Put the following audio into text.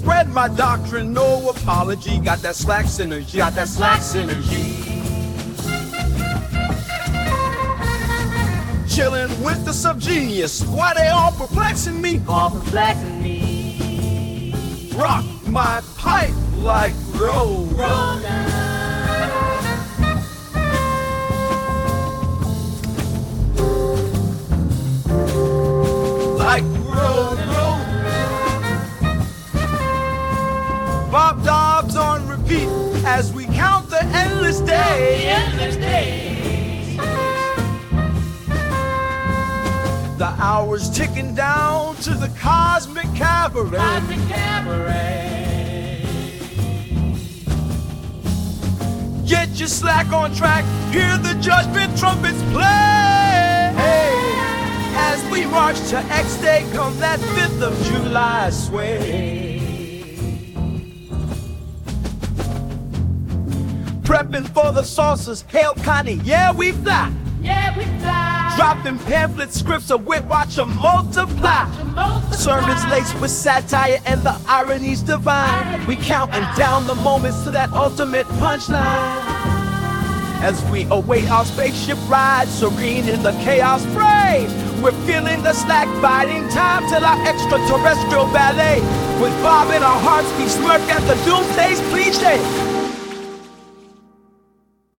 spread my doctrine, no apology. Got that slack synergy, got that slack synergy. Chillin' with the subgenius, why they all perplexing me? All perplexing me. Rock my pipe like roll. Roll down. Like roll, roll. Bob Dobbs on repeat as we count the endless The days. endless days. The hours ticking down to the cosmic cabaret. Cosmic cabaret. Get your slack on track, hear the judgment trumpets play. As we march to X Day, come that 5th of July sway. Prepping for the saucers, hail Connie, yeah we fly. Yeah, we fly. Dropping pamphlets, scripts of wit, watch 'em multiply. Sermons laced with satire and the ironies divine. We counting down the moments to that ultimate punchline. As we await our spaceship ride, serene in the chaos fray. We're feeling the slack biding time till our extraterrestrial ballet. With Bob in our hearts, we smirk at the doomsday's cliche.